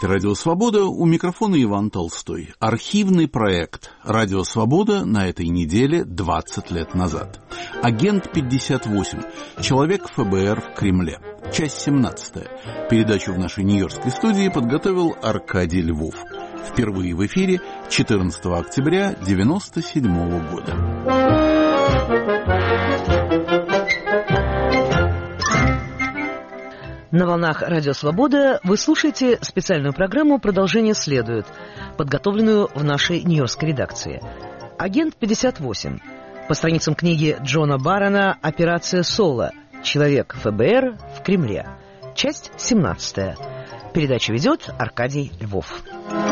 слушаете «Радио Свобода», у микрофона Иван Толстой. Архивный проект «Радио Свобода» на этой неделе 20 лет назад. Агент 58. Человек ФБР в Кремле. Часть 17. Передачу в нашей нью-йоркской студии подготовил Аркадий Львов. Впервые в эфире 14 октября 1997 года. На волнах «Радио Свобода» вы слушаете специальную программу «Продолжение следует», подготовленную в нашей нью-йоркской редакции. «Агент 58». По страницам книги Джона Баррона «Операция Соло. Человек ФБР в Кремле». Часть 17. Передачу ведет Аркадий Львов.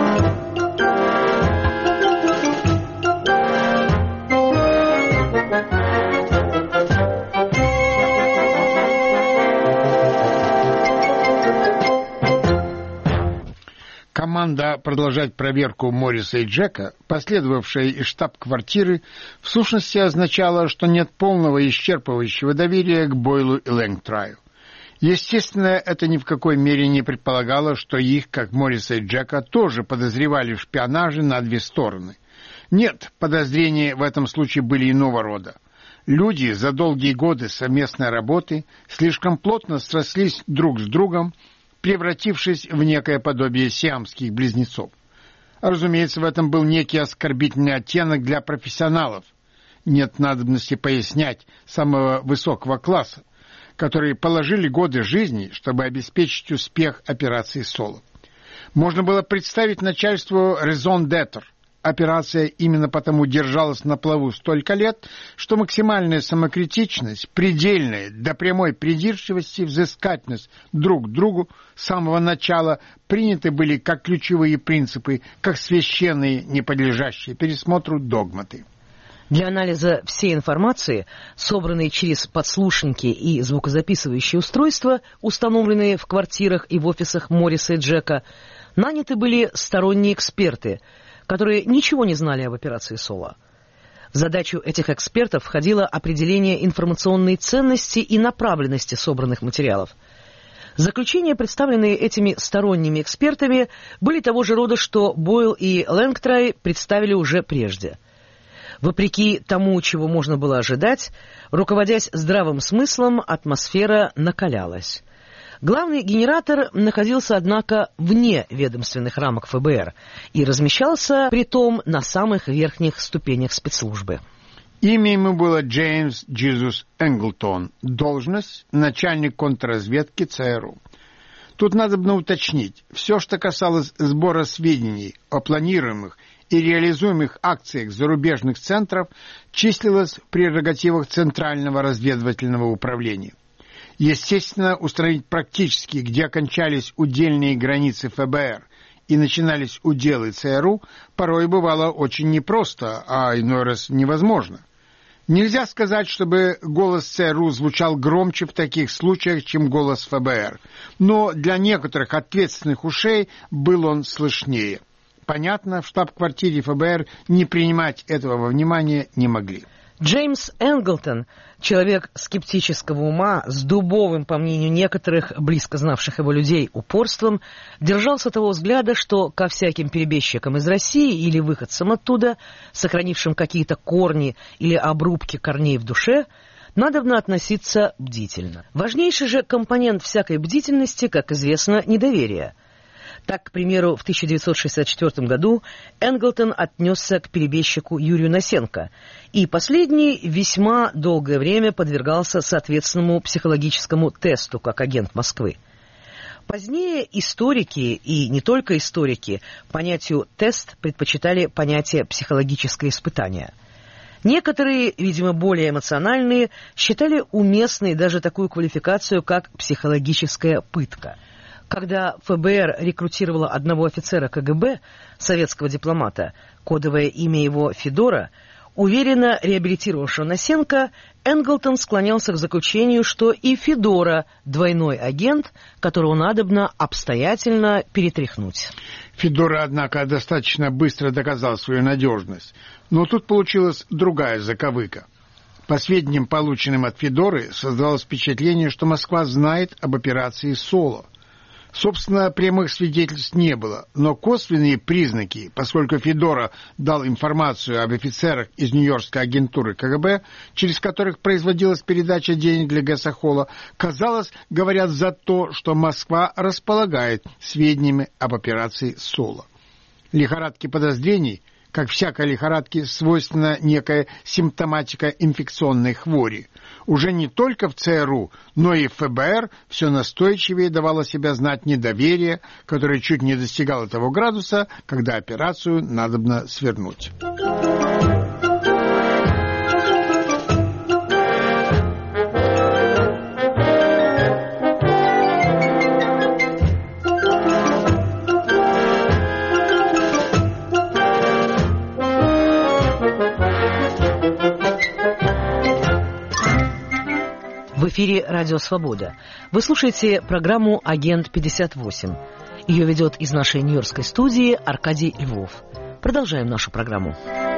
Команда продолжать проверку Морриса и Джека, последовавшая из штаб-квартиры, в сущности означала, что нет полного и исчерпывающего доверия к Бойлу и Лэнгтраю. Естественно, это ни в какой мере не предполагало, что их, как Морриса и Джека, тоже подозревали в шпионаже на две стороны. Нет, подозрения в этом случае были иного рода. Люди за долгие годы совместной работы слишком плотно срослись друг с другом, превратившись в некое подобие сиамских близнецов. Разумеется, в этом был некий оскорбительный оттенок для профессионалов. Нет надобности пояснять самого высокого класса, которые положили годы жизни, чтобы обеспечить успех операции «Соло». Можно было представить начальству «raison d'être». Операция именно потому держалась на плаву столько лет, что максимальная самокритичность, предельная до прямой придирчивости, взыскательность друг к другу с самого начала приняты были как ключевые принципы, как священные, не подлежащие пересмотру догматы. Для анализа всей информации, собранной через подслушники и звукозаписывающие устройства, установленные в квартирах и в офисах Морриса и Джека, наняты были сторонние эксперты, которые ничего не знали об операции «Соло». В задачу этих экспертов входило определение информационной ценности и направленности собранных материалов. Заключения, представленные этими сторонними экспертами, были того же рода, что Бойл и Лэнгтрай представили уже прежде. Вопреки тому, чего можно было ожидать, руководясь здравым смыслом, атмосфера накалялась. Главный генератор находился, однако, вне ведомственных рамок ФБР и размещался, притом, на самых верхних ступенях спецслужбы. Имя ему было Джеймс Джизус Энглтон, должность начальник контрразведки ЦРУ. Тут надо бы уточнить, все, что касалось сбора сведений о планируемых и реализуемых акциях зарубежных центров, числилось в прерогативах Центрального разведывательного управления. Естественно, установить практически, где окончались удельные границы ФБР и начинались уделы ЦРУ, порой бывало очень непросто, а иной раз невозможно. Нельзя сказать, чтобы голос ЦРУ звучал громче в таких случаях, чем голос ФБР, но для некоторых ответственных ушей был он слышнее. Понятно, в штаб-квартире ФБР не принимать этого во внимание не могли. Джеймс Энглтон, человек скептического ума, с дубовым, по мнению некоторых, близко знавших его людей, упорством, держался того взгляда, что ко всяким перебежчикам из России или выходцам оттуда, сохранившим какие-то корни или обрубки корней в душе, надобно относиться бдительно. Важнейший же компонент всякой бдительности, как известно, недоверие. Так, к примеру, в 1964 году Энглтон отнесся к перебежчику Юрию Носенко, и последний весьма долгое время подвергался соответственному психологическому тесту как агент Москвы. Позднее историки, и не только историки, понятию «тест» предпочитали понятие «психологическое испытание». Некоторые, видимо, более эмоциональные, считали уместной даже такую квалификацию, как «психологическая пытка». Когда ФБР рекрутировало одного офицера КГБ, советского дипломата, кодовое имя его Федора, уверенно реабилитировавшего Носенко, Энглтон склонялся к заключению, что и Федора – двойной агент, которого надобно обстоятельно перетряхнуть. Федора, однако, достаточно быстро доказал свою надежность. Но тут получилась другая заковыка. По сведениям, полученным от Федоры, создалось впечатление, что Москва знает об операции «Соло». Собственно, прямых свидетельств не было, но косвенные признаки, поскольку Федора дал информацию об офицерах из Нью-Йоркской агентуры КГБ, через которых производилась передача денег для Гессахола, казалось, говорят за то, что Москва располагает сведениями об операции «Соло». Лихорадки подозрений, как всякой лихорадке, свойственна некая симптоматика инфекционной хвори. Уже не только в ЦРУ, но и в ФБР все настойчивее давало себя знать недоверие, которое чуть не достигало того градуса, когда операцию надобно свернуть. В эфире «Радио Свобода». Вы слушаете программу «Агент 58». Ее ведет из нашей нью-йоркской студии Аркадий Львов. Продолжаем нашу программу.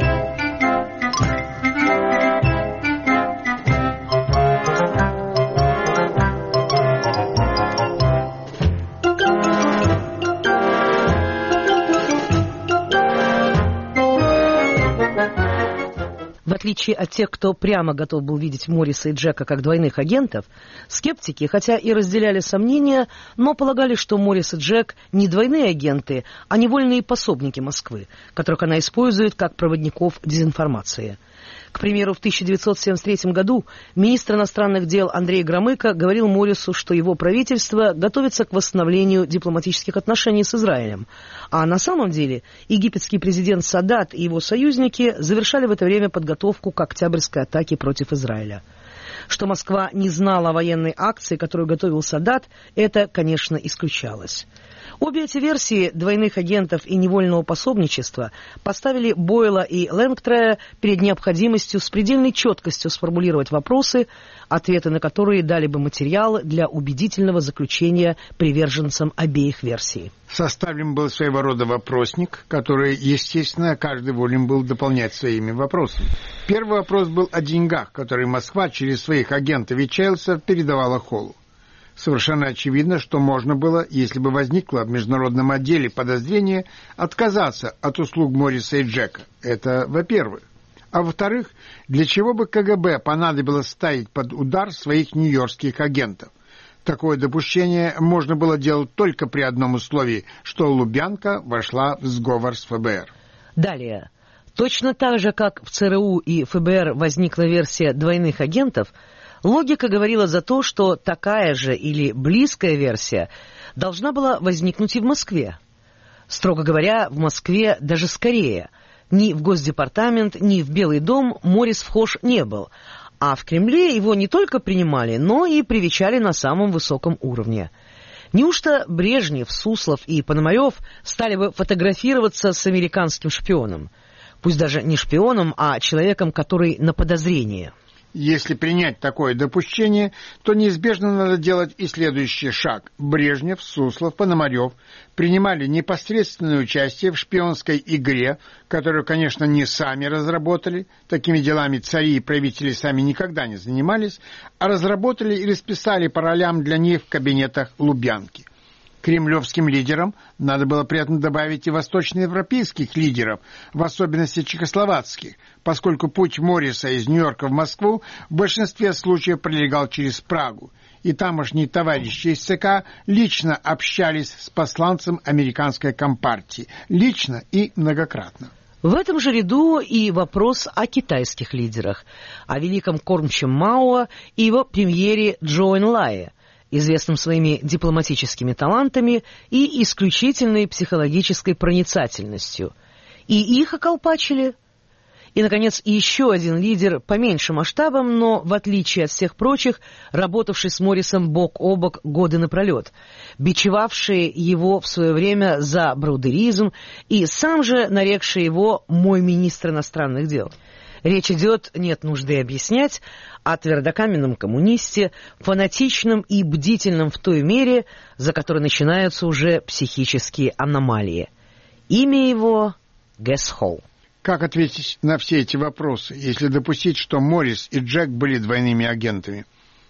В отличие от тех, кто прямо готов был видеть Морриса и Джека как двойных агентов, скептики, хотя и разделяли сомнения, но полагали, что Моррис и Джек не двойные агенты, а невольные пособники Москвы, которых она использует как проводников дезинформации. К примеру, в 1973 году министр иностранных дел Андрей Громыко говорил Моррису, что его правительство готовится к восстановлению дипломатических отношений с Израилем. А на самом деле египетский президент Садат и его союзники завершали в это время подготовку к октябрьской атаке против Израиля. Что Москва не знала о военной акции, которую готовил Садат, это, конечно, исключалось. Обе эти версии двойных агентов и невольного пособничества поставили Бойла и Лэнгтрея перед необходимостью с предельной четкостью сформулировать вопросы, ответы на которые дали бы материал для убедительного заключения приверженцам обеих версий. Составлен был своего рода вопросник, который, естественно, каждый волен был дополнять своими вопросами. Первый вопрос был о деньгах, которые Москва через своих агентов и Чайлдса передавала Холлу. Совершенно очевидно, что можно было, если бы возникло в международном отделе подозрение, отказаться от услуг Морриса и Джека. Это во-первых. А во-вторых, для чего бы КГБ понадобилось ставить под удар своих нью-йоркских агентов? Такое допущение можно было делать только при одном условии, что Лубянка вошла в сговор с ФБР. Далее. Точно так же, как в ЦРУ и ФБР возникла версия двойных агентов, логика говорила за то, что такая же или близкая версия должна была возникнуть и в Москве. Строго говоря, в Москве даже скорее. Ни в Госдепартамент, ни в Белый дом Моррис вхож не был, а в Кремле его не только принимали, но и привечали на самом высоком уровне. Неужто Брежнев, Суслов и Пономарев стали бы фотографироваться с американским шпионом? Пусть даже не шпионом, а человеком, который на подозрении. Если принять такое допущение, то неизбежно надо делать и следующий шаг. Брежнев, Суслов, Пономарев принимали непосредственное участие в шпионской игре, которую, конечно, не сами разработали, такими делами цари и правители сами никогда не занимались, а разработали и расписали по ролям для них в кабинетах Лубянки. Кремлевским лидерам надо было при этом добавить и восточноевропейских лидеров, в особенности чехословацких, поскольку путь Морриса из Нью-Йорка в Москву в большинстве случаев пролегал через Прагу, и тамошние товарищи из ЦК лично общались с посланцем американской компартии, лично и многократно. В этом же ряду и вопрос о китайских лидерах, о великом кормчем Мао и его премьере Чжоу Энлае, известным своими дипломатическими талантами и исключительной психологической проницательностью. И их околпачили. И, наконец, еще один лидер поменьше масштабом, но, в отличие от всех прочих, работавший с Моррисом бок о бок годы напролет, бичевавший его в свое время за браудеризм и сам же нарекший его «мой министр иностранных дел». Речь идет, нет нужды объяснять, о твердокаменном коммунисте, фанатичном и бдительном в той мере, за которой начинаются уже психические аномалии. Имя его — Гессахол. Как ответить на все эти вопросы, если допустить, что Моррис и Джек были двойными агентами?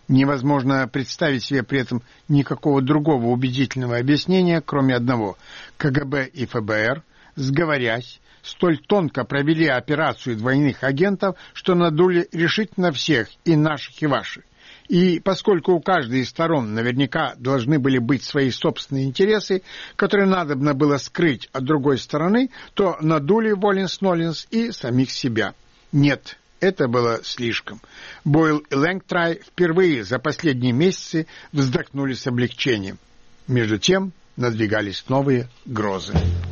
Невозможно представить себе при этом никакого другого убедительного объяснения, кроме одного. КГБ и ФБР, сговорясь, столь тонко провели операцию двойных агентов, что надули решительно всех, и наших, и ваших. И поскольку у каждой из сторон наверняка должны были быть свои собственные интересы, которые надобно было скрыть от другой стороны, то надули Воленс-Ноленс и самих себя. Нет, это было слишком. Бойл и Лэнгтрай впервые за последние месяцы вздохнули с облегчением. Между тем надвигались новые грозы.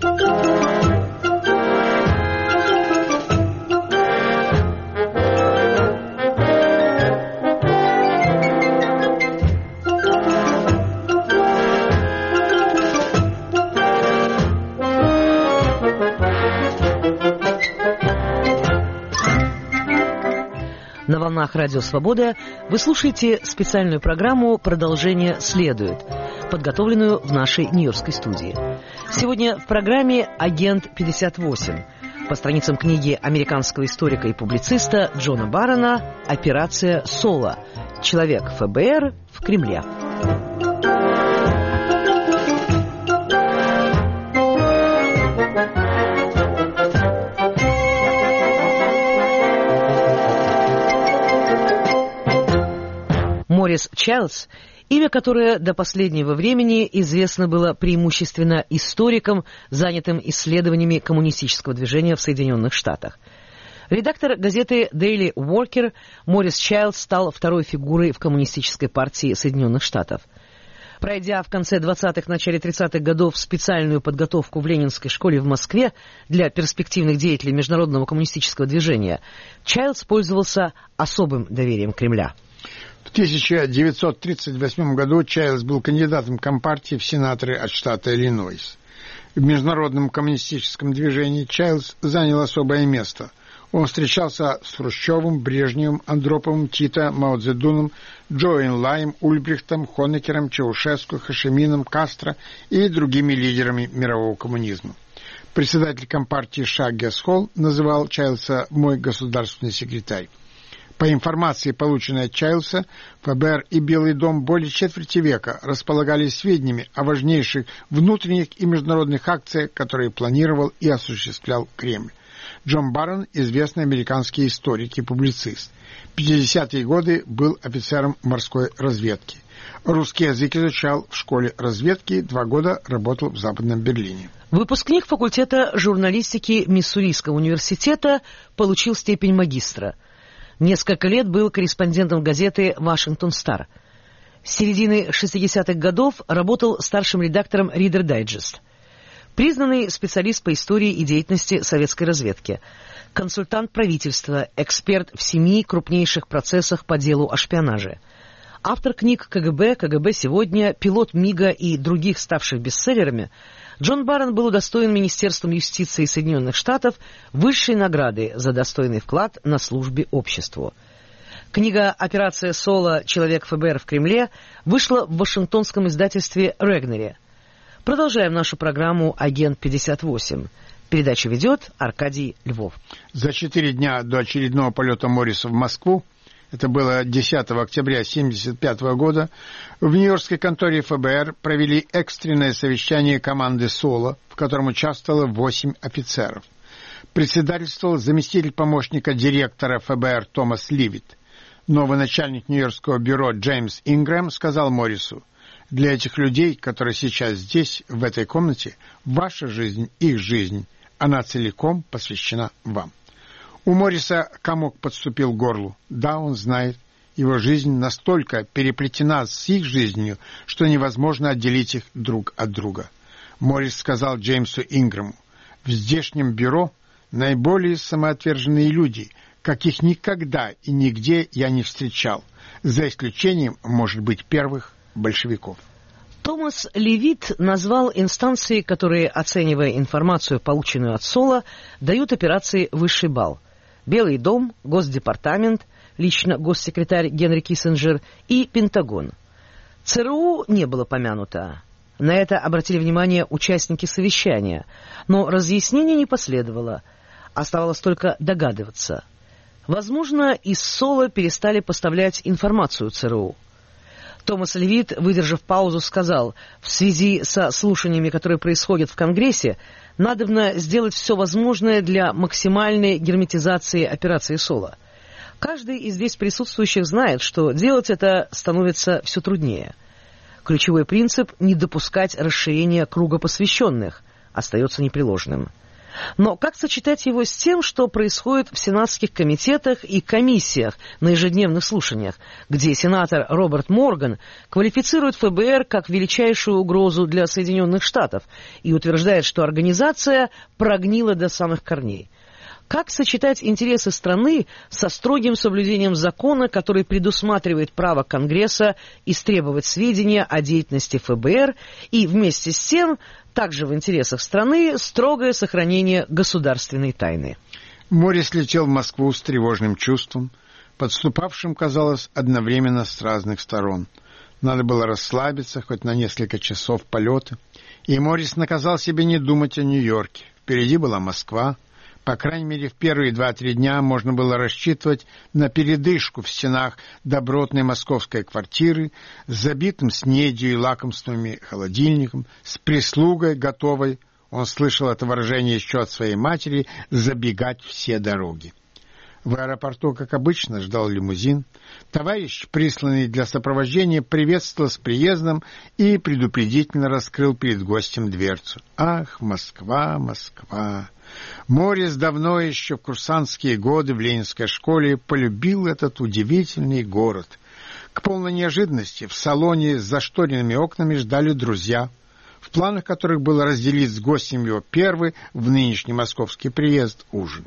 На волнах Радио Свобода вы слушаете специальную программу «Продолжение следует», подготовленную в нашей нью-йоркской студии. Сегодня в программе «Агент 58» по страницам книги американского историка и публициста Джона Баррона «Операция Соло. Человек ФБР в Кремле». Морис Чайлдс, имя которое до последнего времени известно было преимущественно историкам, занятым исследованиями коммунистического движения в Соединенных Штатах. Редактор газеты Daily Worker, Морис Чайлдс стал второй фигурой в Коммунистической партии Соединенных Штатов. Пройдя в конце 20-х, начале 30-х годов специальную подготовку в Ленинской школе в Москве для перспективных деятелей международного коммунистического движения, Чайлдс пользовался особым доверием Кремля. В 1938 году Чайлдс был кандидатом Компартии в сенаторы от штата Иллинойс. В международном коммунистическом движении Чайлдс занял особое место. Он встречался с Хрущевым, Брежневым, Андроповым, Тито, Мао Цзэдуном, Джо Энлаем, Ульбрихтом, Хонекером, Чаушеску, Хошимином, Кастро и другими лидерами мирового коммунизма. Председатель Компартии Ша Гесхол называл Чайлдса «мой государственный секретарь». По информации, полученной от Чайлдса, ФБР и Белый дом более четверти века располагали сведениями о важнейших внутренних и международных акциях, которые планировал и осуществлял Кремль. Джон Баррон – известный американский историк и публицист. В 50-е годы был офицером морской разведки. Русский язык изучал в школе разведки, 2 года работал в Западном Берлине. Выпускник факультета журналистики Миссурийского университета, получил степень магистра. Несколько лет был корреспондентом газеты «Вашингтон Стар». С середины 60-х годов работал старшим редактором Reader Digest. Признанный специалист по истории и деятельности советской разведки, консультант правительства, эксперт в 7 крупнейших процессах по делу о шпионаже. Автор книг «КГБ», «КГБ сегодня», «Пилот МиГа» и других, ставших бестселлерами, Джон Баррон был удостоен Министерством юстиции Соединенных Штатов высшей награды за достойный вклад на службе обществу. Книга «Операция Соло. Человек ФБР в Кремле» вышла в вашингтонском издательстве «Регнери». Продолжаем нашу программу «Агент 58». Передачу ведет Аркадий Львов. За 4 дня до очередного полета Морриса в Москву, это было 10 октября 1975 года, в нью-йоркской конторе ФБР провели экстренное совещание команды «Соло», в котором участвовало 8 офицеров. Председательствовал заместитель помощника директора ФБР Томас Ливит. Новый начальник Нью-Йоркского бюро Джеймс Ингрэм сказал Моррису: «Для этих людей, которые сейчас здесь, в этой комнате, ваша жизнь, их жизнь, она целиком посвящена вам». У Морриса комок подступил к горлу. Да, он знает, его жизнь настолько переплетена с их жизнью, что невозможно отделить их друг от друга. Моррис сказал Джеймсу Ингрэму: «В здешнем бюро наиболее самоотверженные люди, каких никогда и нигде я не встречал, за исключением, может быть, первых большевиков». Томас Левит назвал инстанции, которые, оценивая информацию, полученную от Соло, дают операции высший балл. Белый дом, Госдепартамент, лично госсекретарь Генри Киссинджер и Пентагон. ЦРУ не было помянуто. На это обратили внимание участники совещания, но разъяснений не последовало. Оставалось только догадываться. Возможно, из Сола перестали поставлять информацию ЦРУ. Томас Левит, выдержав паузу, сказал: в связи со слушаниями, которые происходят в Конгрессе, надобно сделать все возможное для максимальной герметизации операции Сола. Каждый из здесь присутствующих знает, что делать это становится все труднее. Ключевой принцип – не допускать расширения круга посвященных остается непреложным. Но как сочетать его с тем, что происходит в сенатских комитетах и комиссиях на ежедневных слушаниях, где сенатор Роберт Морган квалифицирует ФБР как величайшую угрозу для Соединенных Штатов и утверждает, что организация прогнила до самых корней? Как сочетать интересы страны со строгим соблюдением закона, который предусматривает право Конгресса истребовать сведения о деятельности ФБР, и вместе с тем, также в интересах страны, строгое сохранение государственной тайны? Моррис летел в Москву с тревожным чувством, подступавшим, казалось, одновременно с разных сторон. Надо было расслабиться хоть на несколько часов полета, и Моррис наказал себе не думать о Нью-Йорке. Впереди была Москва. По крайней мере, в первые 2-3 дня можно было рассчитывать на передышку в стенах добротной московской квартиры с забитым снедью и лакомствами холодильником, с прислугой, готовой, он слышал это выражение еще от своей матери, забегать все дороги. В аэропорту, как обычно, ждал лимузин. Товарищ, присланный для сопровождения, приветствовал с приездом и предупредительно раскрыл перед гостем дверцу. Ах, Москва, Москва! Моррис давно еще в курсантские годы в Ленинской школе полюбил этот удивительный город. К полной неожиданности в салоне с зашторенными окнами ждали друзья, в планах которых было разделить с гостем его первый в нынешний московский приезд ужин.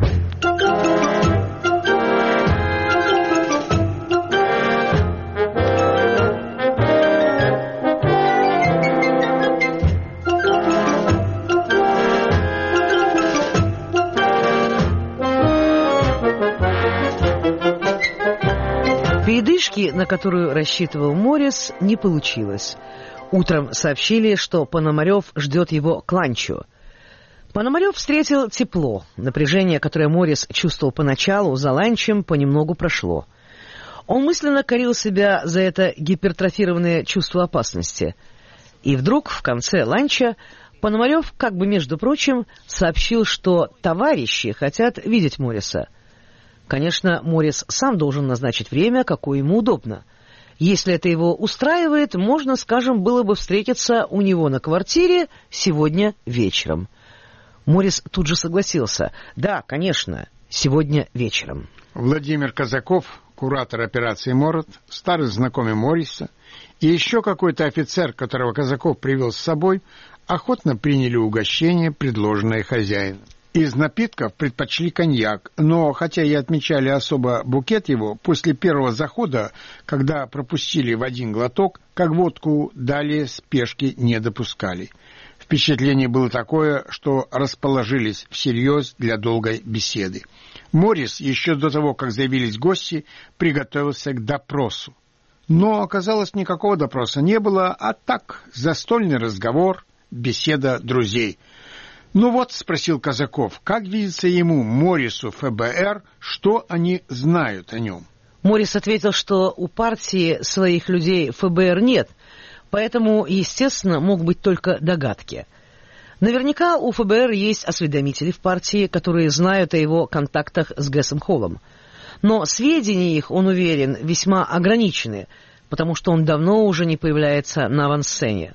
Передышки, на которую рассчитывал Моррис, не получилось. Утром сообщили, что Пономарев ждет его к ланчу. Пономарев встретил тепло. Напряжение, которое Моррис чувствовал поначалу, за ланчем понемногу прошло. Он мысленно корил себя за это гипертрофированное чувство опасности. И вдруг, в конце ланча, Пономарев, как бы между прочим, сообщил, что товарищи хотят видеть Морриса. Конечно, Моррис сам должен назначить время, какое ему удобно. Если это его устраивает, можно, скажем, было бы встретиться у него на квартире сегодня вечером. Моррис тут же согласился. Да, конечно, сегодня вечером. Владимир Казаков, куратор операции «Мород», старый знакомый Морриса, и еще какой-то офицер, которого Казаков привел с собой, охотно приняли угощение, предложенное хозяином. Из напитков предпочли коньяк, но, хотя и отмечали особо букет его, после первого захода, когда пропустили в один глоток, как водку далее спешки не допускали. Впечатление было такое, что расположились всерьез для долгой беседы. Моррис, еще до того, как заявились гости, приготовился к допросу. Но, оказалось, никакого допроса не было, а так, застольный разговор, беседа друзей. «Ну вот», — спросил Казаков, — «как видится ему, Моррису, ФБР, что они знают о нем?» Моррис ответил, что у партии своих людей ФБР нет, поэтому, естественно, могут быть только догадки. Наверняка у ФБР есть осведомители в партии, которые знают о его контактах с Гэссом Холлом. Но сведения их, он уверен, весьма ограничены, потому что он давно уже не появляется на авансцене.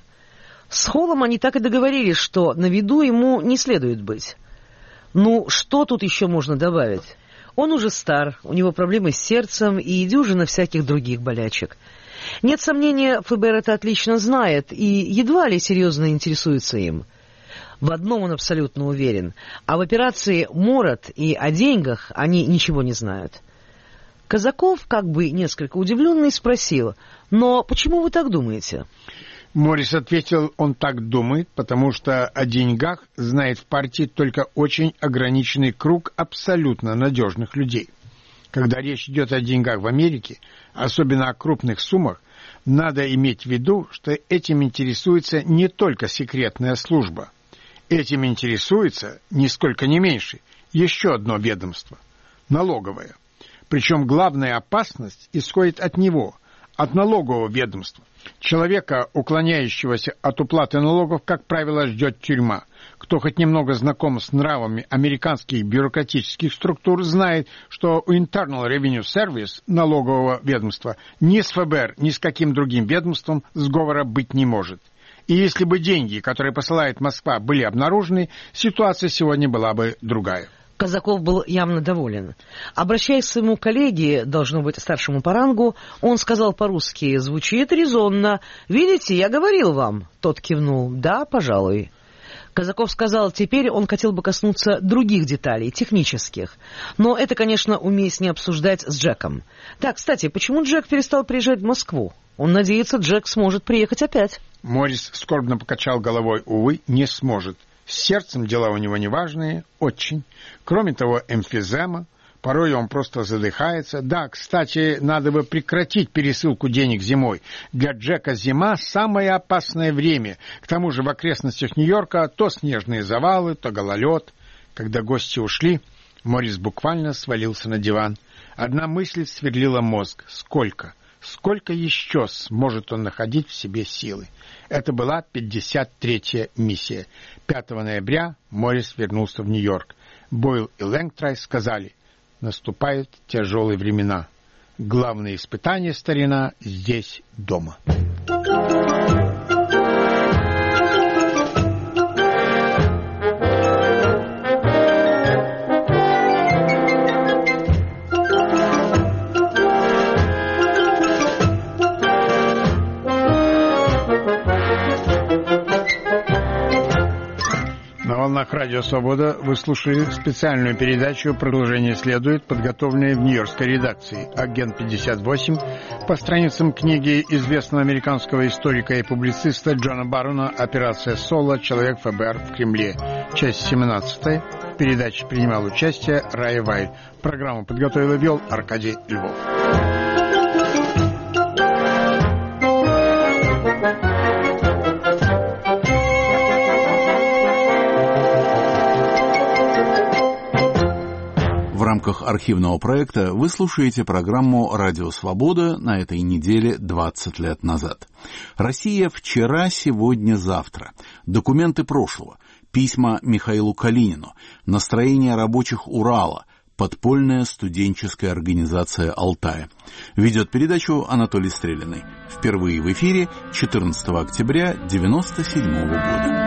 С Холлом они так и договорились, что на виду ему не следует быть. Ну, что тут еще можно добавить? Он уже стар, у него проблемы с сердцем и дюжина всяких других болячек. Нет сомнения, ФБР это отлично знает и едва ли серьезно интересуется им. В одном он абсолютно уверен. А в операции «Мород» и о деньгах они ничего не знают. Казаков, как бы несколько удивленный, спросил: «Но почему вы так думаете?» Моррис ответил, он так думает, потому что о деньгах знает в партии только очень ограниченный круг абсолютно надежных людей. Когда речь идет о деньгах в Америке, особенно о крупных суммах, надо иметь в виду, что этим интересуется не только секретная служба. Этим интересуется, нисколько не меньше, еще одно ведомство – налоговое. Причем главная опасность исходит от него, от налогового ведомства. Человека, уклоняющегося от уплаты налогов, как правило, ждет тюрьма. Кто хоть немного знаком с нравами американских бюрократических структур, знает, что у Internal Revenue Service, налогового ведомства, ни с ФБР, ни с каким другим ведомством сговора быть не может. И если бы деньги, которые посылает Москва, были обнаружены, ситуация сегодня была бы другая. Казаков был явно доволен. Обращаясь к своему коллеге, должно быть старшему по рангу, он сказал по-русски: «Звучит резонно. Видите, я говорил вам». Тот кивнул: «Да, пожалуй». Казаков сказал, теперь он хотел бы коснуться других деталей, технических. Но это, конечно, уместнее обсуждать с Джеком. Так, кстати, почему Джек перестал приезжать в Москву? Он надеется, Джек сможет приехать опять. Моррис скорбно покачал головой. Увы, не сможет. С сердцем дела у него неважные, очень. Кроме того, эмфизема. Порой он просто задыхается. Да, кстати, надо бы прекратить пересылку денег зимой. Для Джека зима – самое опасное время. К тому же в окрестностях Нью-Йорка то снежные завалы, то гололед. Когда гости ушли, Моррис буквально свалился на диван. Одна мысль сверлила мозг. Сколько еще сможет он находить в себе силы? Это была 53-я миссия. 5 ноября Моррис вернулся в Нью-Йорк. Бойл и Лэнгтрай сказали: наступают тяжелые времена. Главное испытание, старина, здесь, дома. На волнах Радио Свобода вы слушали специальную передачу «Продолжение следует», подготовленную в нью-йоркской редакции. «Агент 58» по страницам книги известного американского историка и публициста Джона Баррона «Операция Соло. Человек ФБР в Кремле». Часть 17. В передаче принимал участие Рая Вайль. Программу подготовил и вел Аркадий Львов. В рамках архивного проекта вы слушаете программу «Радио Свобода» на этой неделе 20 лет назад. Россия вчера, сегодня, завтра. Документы прошлого. Письма Михаилу Калинину. Настроение рабочих Урала. Подпольная студенческая организация Алтая. Ведет передачу Анатолий Стрелиный. Впервые в эфире 14 октября 1997 года.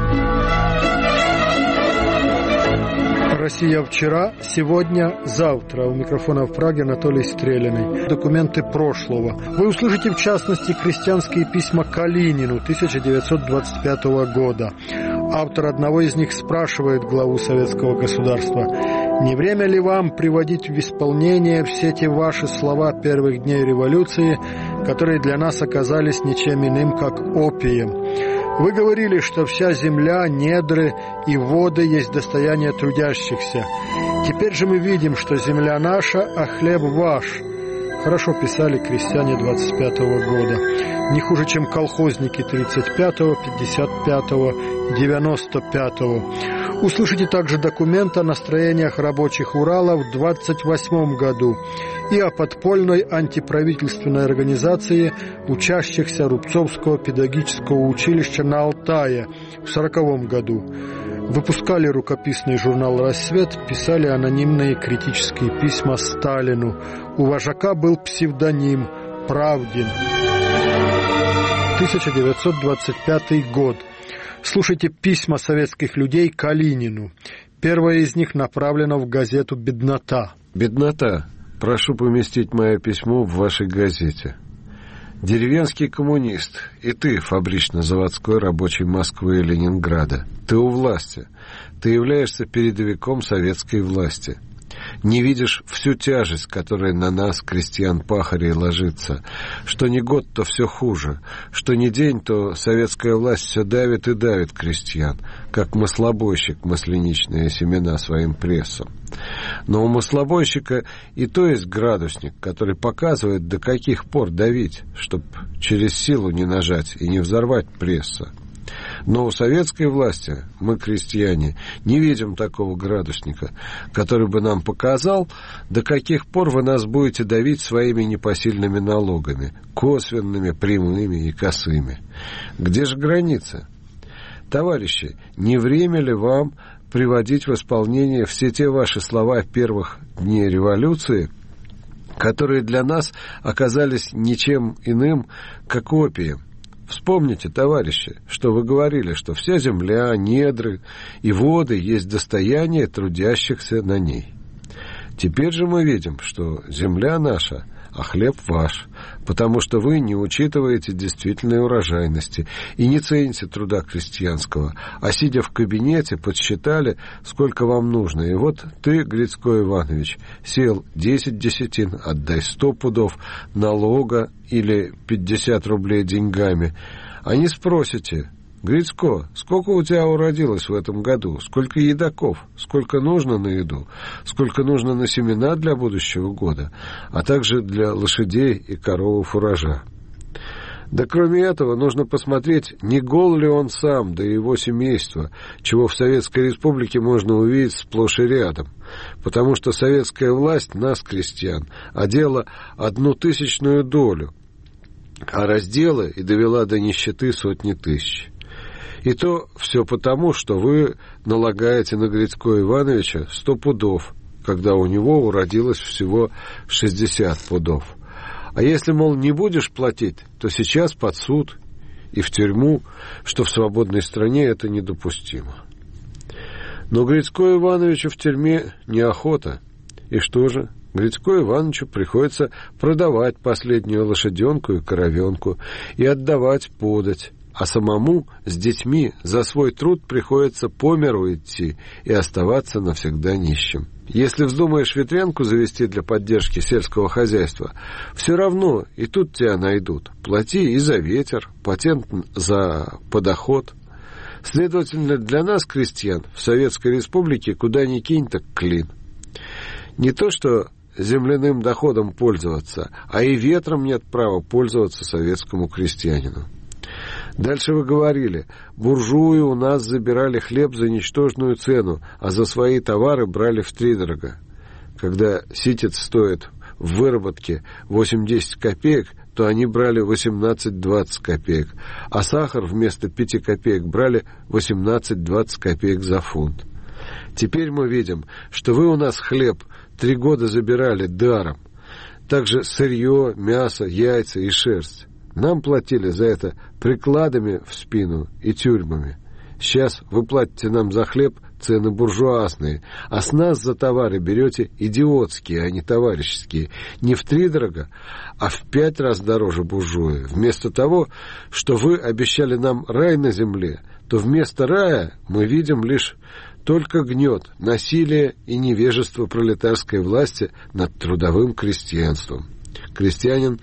Россия вчера, сегодня, завтра. У микрофона в Праге Анатолий Стрелиный. Документы прошлого. Вы услышите, в частности, крестьянские письма Калинину 1925 года. Автор одного из них спрашивает главу советского государства: «Не время ли вам приводить в исполнение все те ваши слова первых дней революции, которые для нас оказались ничем иным, как опием? Вы говорили, что вся земля, недры и воды есть достояние трудящихся. Теперь же мы видим, что земля наша, а хлеб ваш». Хорошо писали крестьяне 25-го года. Не хуже, чем колхозники 35-го, 55-го, 95-го. Услышите также документ о настроениях рабочих Урала в 28-м году и о подпольной антиправительственной организации учащихся Рубцовского педагогического училища на Алтае в 40-м году. Выпускали рукописный журнал «Рассвет», писали анонимные критические письма Сталину. У вожака был псевдоним «Правдин». 1925 год. Слушайте письма советских людей Калинину. Первое из них направлено в газету «Беднота». «Беднота, прошу поместить мое письмо в вашей газете. Деревенский коммунист, и ты, фабрично-заводской рабочий Москвы и Ленинграда. Ты у власти. Ты являешься передовиком советской власти. Не видишь всю тяжесть, которая на нас, крестьян-пахарей, ложится. Что ни год, то все хуже. Что ни день, то советская власть все давит и давит крестьян, как маслобойщик масляничные семена своим прессом. Но у маслобойщика и то есть градусник, который показывает, до каких пор давить, чтоб через силу не нажать и не взорвать пресса. Но у советской власти, мы, крестьяне, не видим такого градусника, который бы нам показал, до каких пор вы нас будете давить своими непосильными налогами, косвенными, прямыми и косыми. Где же граница? Товарищи, не время ли вам приводить в исполнение все те ваши слова первых дней революции, которые для нас оказались ничем иным, как опием? Вспомните, товарищи, что вы говорили, что вся земля, недры и воды есть достояние трудящихся на ней. Теперь же мы видим, что земля наша, а хлеб ваш, потому что вы не учитываете действительной урожайности и не цените труда крестьянского, а сидя в кабинете, подсчитали, сколько вам нужно. И вот ты, Грицко Иванович, сел 10 десятин, отдай 100 пудов налога или 50 рублей деньгами. А не спросите: Грицко, сколько у тебя уродилось в этом году? Сколько едоков? Сколько нужно на еду? Сколько нужно на семена для будущего года? А также для лошадей и коровов урожа. Да кроме этого, нужно посмотреть, не гол ли он сам, да и его семейство, чего в Советской Республике можно увидеть сплошь и рядом. Потому что советская власть нас, крестьян, одела 1/1000 долю, а раздела и довела до нищеты сотни тысяч. И то все потому, что вы налагаете на Грицко Ивановича 100 пудов, когда у него уродилось всего 60 пудов. А если, мол, не будешь платить, то сейчас под суд и в тюрьму, что в свободной стране это недопустимо. Но Грицко Ивановичу в тюрьме неохота. И что же? Грицко Ивановичу приходится продавать последнюю лошаденку и коровенку и отдавать подать. А самому с детьми за свой труд приходится по миру идти и оставаться навсегда нищим. Если вздумаешь ветрянку завести для поддержки сельского хозяйства, все равно и тут тебя найдут. Плати и за ветер, патент за подоход. Следовательно, для нас, крестьян, в Советской Республике куда ни кинь, так клин. Не то что земляным доходом пользоваться, а и ветром нет права пользоваться советскому крестьянину. Дальше вы говорили, буржуи у нас забирали хлеб за ничтожную цену, а за свои товары брали втридорога. Когда ситец стоит в выработке 8-10 копеек, то они брали 18-20 копеек, а сахар вместо 5 копеек брали 18-20 копеек за фунт. Теперь мы видим, что вы у нас хлеб 3 года забирали даром. Также сырье, мясо, яйца и шерсть. Нам платили за это прикладами в спину и тюрьмами. Сейчас вы платите нам за хлеб цены буржуазные, а с нас за товары берете идиотские, а не товарищеские. Не втридорога, а в 5 раз дороже буржуи. Вместо того, что вы обещали нам рай на земле, то вместо рая мы видим лишь только гнет, насилие и невежество пролетарской власти над трудовым крестьянством. Крестьянин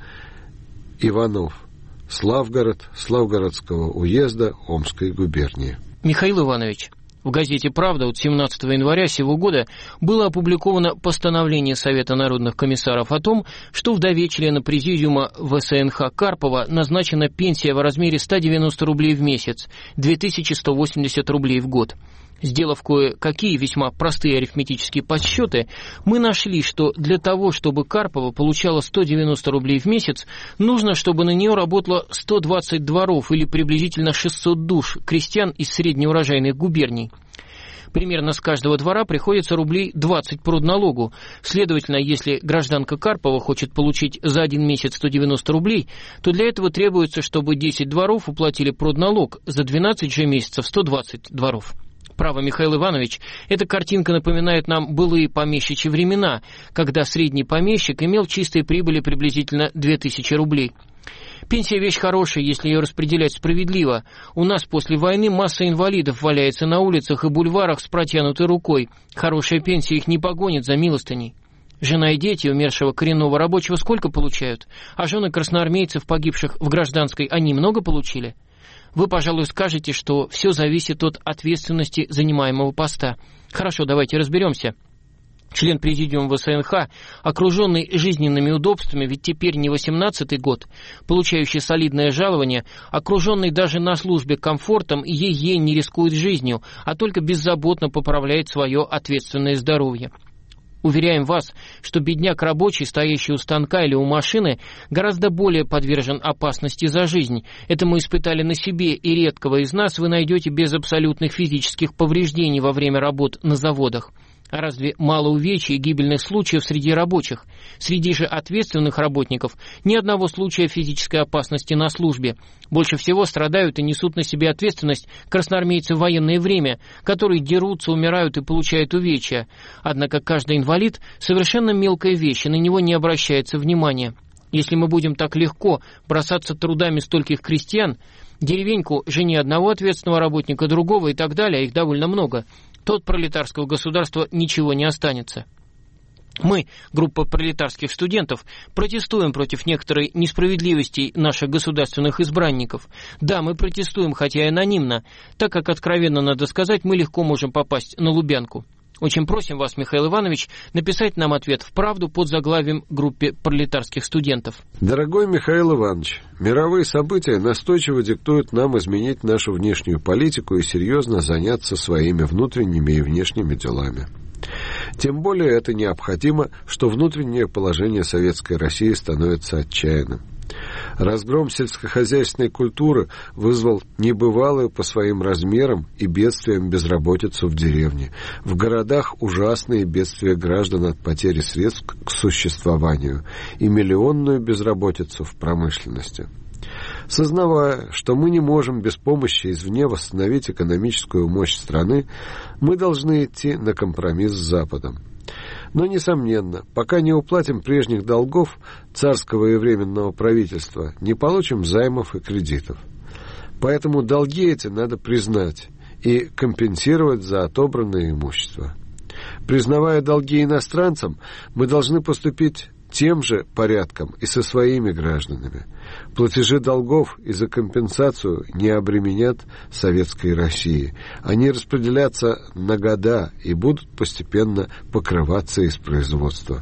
Иванов. Славгород, Славгородского уезда Омской губернии. Михаил Иванович, в газете «Правда» от 17 января сего года было опубликовано постановление Совета народных комиссаров о том, что вдове члена президиума ВСНХ Карпова назначена пенсия в размере 190 рублей в месяц, 2180 рублей в год. Сделав кое-какие весьма простые арифметические подсчеты, мы нашли, что для того, чтобы Карпова получала 190 рублей в месяц, нужно, чтобы на нее работало 120 дворов или приблизительно 600 душ крестьян из среднеурожайных губерний. Примерно с каждого двора приходится рублей 20 продналогу. Следовательно, если гражданка Карпова хочет получить за 1 месяц 190 рублей, то для этого требуется, чтобы 10 дворов уплатили продналог, за 12 же месяцев 120 дворов. Право, Михаил Иванович, эта картинка напоминает нам былые помещичьи времена, когда средний помещик имел чистой прибыли приблизительно 2000 рублей. Пенсия вещь хорошая, если ее распределять справедливо. У нас после войны масса инвалидов валяется на улицах и бульварах с протянутой рукой. Хорошая пенсия их не погонит за милостыней. Жена и дети умершего коренного рабочего сколько получают? А жены красноармейцев, погибших в гражданской, они много получили? Вы, пожалуй, скажете, что все зависит от ответственности занимаемого поста. Хорошо, давайте разберемся. член президиума ВСНХ, окруженный жизненными удобствами, ведь теперь не 18-й год, получающий солидное жалование, окруженный даже на службе комфортом, ей не рискует жизнью, а только беззаботно поправляет свое ответственное здоровье. Уверяем вас, что бедняк рабочий, стоящий у станка или у машины, гораздо более подвержен опасности за жизнь. Это мы испытали на себе, и редкого из нас вы найдете без абсолютных физических повреждений во время работ на заводах. А разве мало увечий и гибельных случаев среди рабочих? Среди же ответственных работников ни одного случая физической опасности на службе. Больше всего страдают и несут на себе ответственность красноармейцы в военное время, которые дерутся, умирают и получают увечья. Однако каждый инвалид – совершенно мелкая вещь, и на него не обращается внимания. Если мы будем так легко бросаться трудами стольких крестьян, деревеньку, жене одного ответственного работника, другого и так далее, их довольно много, то от пролетарского государства ничего не останется. Мы, группа пролетарских студентов, протестуем против некоторой несправедливости наших государственных избранников. Да, мы протестуем, хотя и анонимно, так как, откровенно надо сказать, мы легко можем попасть на Лубянку. Очень просим вас, Михаил Иванович, написать нам ответ вправду под заглавием группе пролетарских студентов. Дорогой Михаил Иванович, мировые события настойчиво диктуют нам изменить нашу внешнюю политику и серьезно заняться своими внутренними и внешними делами. Тем более это необходимо, что внутреннее положение Советской России становится отчаянным. Разгром сельскохозяйственной культуры вызвал небывалую по своим размерам и бедствиям безработицу в деревне. В городах ужасные бедствия граждан от потери средств к существованию и миллионную безработицу в промышленности. Сознавая, что мы не можем без помощи извне восстановить экономическую мощь страны, мы должны идти на компромисс с Западом. Но, несомненно, пока не уплатим прежних долгов царского и временного правительства, не получим займов и кредитов. Поэтому долги эти надо признать и компенсировать за отобранное имущество. Признавая долги иностранцам, мы должны поступить тем же порядком и со своими гражданами. Платежи долгов и за компенсацию не обременят Советской России. Они распределятся на года и будут постепенно покрываться из производства.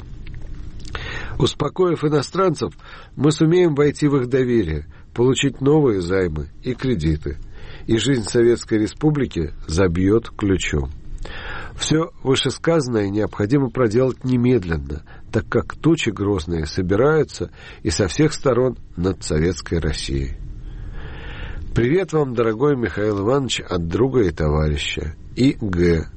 Успокоив иностранцев, мы сумеем войти в их доверие, получить новые займы и кредиты, и жизнь Советской Республики забьет ключом. Все вышесказанное необходимо проделать немедленно, так как тучи грозные собираются и со всех сторон над Советской Россией. Привет вам, дорогой Михаил Иванович, от друга и товарища. И.Г.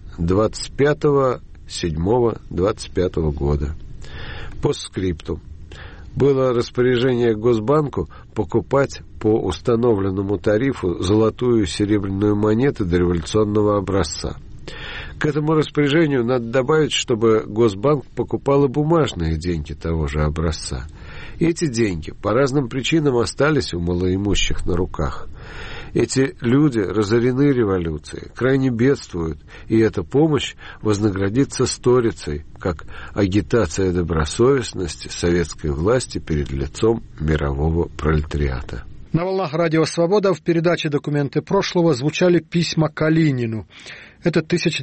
25.07.25 года. Постскриптум. Было распоряжение Госбанку покупать по установленному тарифу золотую и серебряную монеты дореволюционного образца. К этому распоряжению надо добавить, чтобы Госбанк покупал и бумажные деньги того же образца. Эти деньги по разным причинам остались у малоимущих на руках. Эти люди разорены революцией, крайне бедствуют, и эта помощь вознаградится сторицей, как агитация добросовестности советской власти перед лицом мирового пролетариата. На волнах Радио Свобода в передаче «Документы прошлого» звучали письма Калинину. Это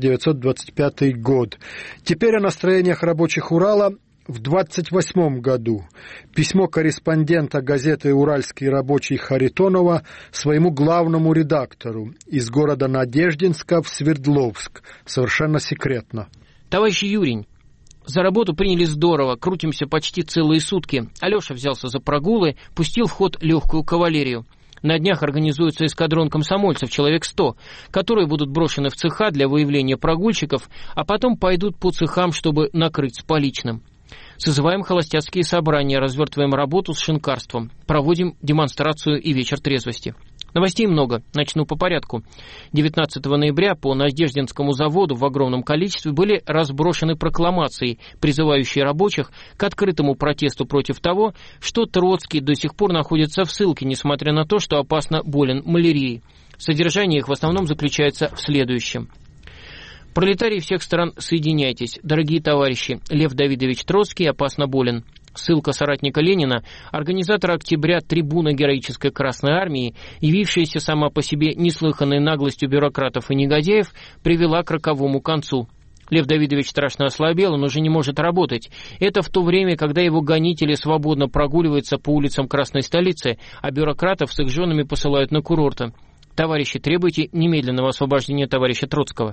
1925 год. Теперь о настроениях рабочих Урала в 1928 году. Письмо корреспондента газеты «Уральский рабочий» Харитонова своему главному редактору из города Надеждинска в Свердловск. Совершенно секретно. Товарищ Юрий, за работу приняли здорово, крутимся почти целые сутки. Алеша взялся за прогулы, пустил в ход легкую кавалерию. На днях организуется эскадрон комсомольцев, человек 100, которые будут брошены в цеха для выявления прогульщиков, а потом пойдут по цехам, чтобы накрыть с поличным. Созываем холостяцкие собрания, развертываем работу с шинкарством, проводим демонстрацию и вечер трезвости. Новостей много, начну по порядку. 19 ноября по Надеждинскому заводу в огромном количестве были разброшены прокламации, призывающие рабочих к открытому протесту против того, что Троцкий до сих пор находится в ссылке, несмотря на то, что опасно болен малярией. Содержание их в основном заключается в следующем. Пролетарии всех стран, соединяйтесь. Дорогие товарищи, Лев Давидович Троцкий опасно болен. Ссылка соратника Ленина, организатора октября трибуна героической Красной Армии, явившаяся сама по себе неслыханной наглостью бюрократов и негодяев, привела к роковому концу. Лев Давидович страшно ослабел, он уже не может работать. Это в то время, когда его гонители свободно прогуливаются по улицам Красной столицы, а бюрократов с их женами посылают на курорты. Товарищи, требуйте немедленного освобождения товарища Троцкого.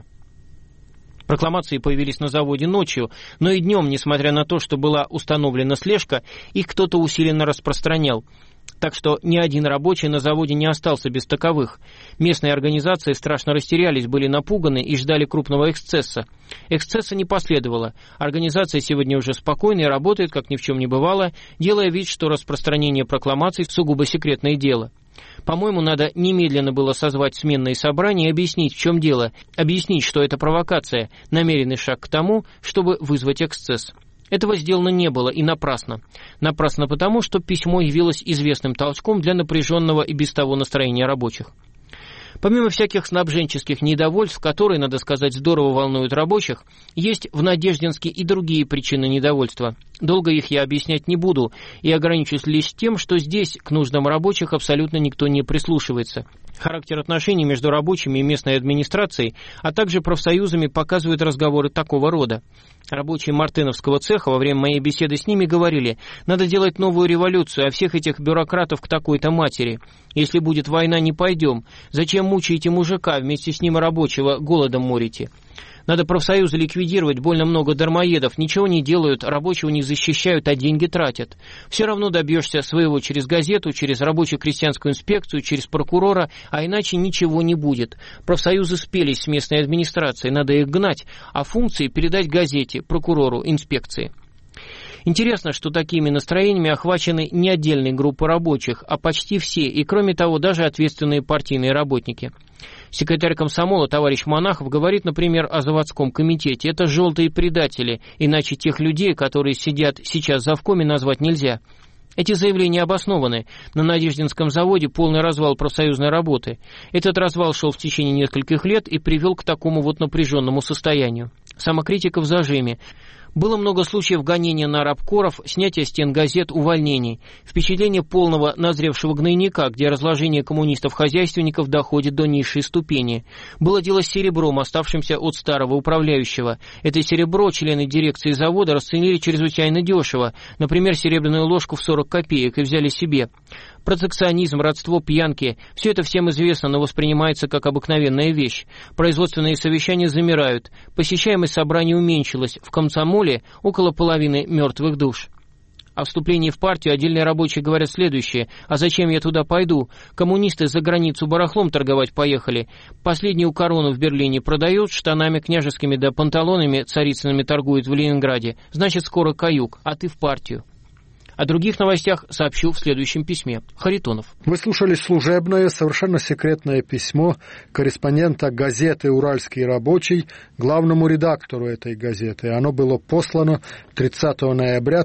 Прокламации появились на заводе ночью, но и днем, несмотря на то, что была установлена слежка, их кто-то усиленно распространял. Так что ни один рабочий на заводе не остался без таковых. Местные организации страшно растерялись, были напуганы и ждали крупного эксцесса. Эксцесса не последовало. Организация сегодня уже спокойна и работает, как ни в чем не бывало, делая вид, что распространение прокламаций сугубо секретное дело. По-моему, надо немедленно было созвать сменные собрания и объяснить, в чем дело, объяснить, что это провокация, намеренный шаг к тому, чтобы вызвать эксцесс. Этого сделано не было, и напрасно. Напрасно потому, что письмо явилось известным толчком для напряженного и без того настроения рабочих. Помимо всяких снабженческих недовольств, которые, надо сказать, здорово волнуют рабочих, есть в Надеждинске и другие причины недовольства. Долго их я объяснять не буду, и ограничусь лишь тем, что здесь к нуждам рабочих абсолютно никто не прислушивается. Характер отношений между рабочими и местной администрацией, а также профсоюзами показывают разговоры такого рода. Рабочие Мартыновского цеха во время моей беседы с ними говорили: надо делать новую революцию, а всех этих бюрократов к такой-то матери. Если будет война, не пойдем. Зачем мучаете мужика, вместе с ним и рабочего голодом морите? Надо профсоюзы ликвидировать, больно много дармоедов, ничего не делают, рабочего не защищают, а деньги тратят. Все равно добьешься своего через газету, через рабоче-крестьянскую инспекцию, через прокурора, а иначе ничего не будет. Профсоюзы спелись с местной администрацией, надо их гнать, а функции передать газете, прокурору, инспекции. Интересно, что такими настроениями охвачены не отдельные группы рабочих, а почти все, и кроме того, даже ответственные партийные работники. Секретарь комсомола товарищ Монахов говорит, например, о заводском комитете. Это желтые предатели, иначе тех людей, которые сидят сейчас в завкоме, назвать нельзя. Эти заявления обоснованы. На Надеждинском заводе полный развал профсоюзной работы. Этот развал шел в течение нескольких лет и привел к такому вот напряженному состоянию. Самокритика в зажиме. Было много случаев гонения на рабкоров, снятия стен газет, увольнений. Впечатление полного назревшего гнойника, где разложение коммунистов-хозяйственников доходит до низшей ступени. Было дело с серебром, оставшимся от старого управляющего. Это серебро члены дирекции завода расценили чрезвычайно дешево, например, серебряную ложку в 40 копеек, и взяли себе. Протекционизм, родство, пьянки – все это всем известно, но воспринимается как обыкновенная вещь. Производственные совещания замирают, посещаемость собраний уменьшилась, в комсомоле около половины мертвых душ. О вступлении в партию отдельные рабочие говорят следующее: а зачем я туда пойду? Коммунисты за границу барахлом торговать поехали. Последнюю корону в Берлине продают, штанами княжескими да панталонами царицынами торгуют в Ленинграде. Значит, скоро каюк, а ты в партию. О других новостях сообщу в следующем письме. Харитонов. Вы слушали служебное, совершенно секретное письмо корреспондента газеты «Уральский рабочий» главному редактору этой газеты. Оно было послано 30 ноября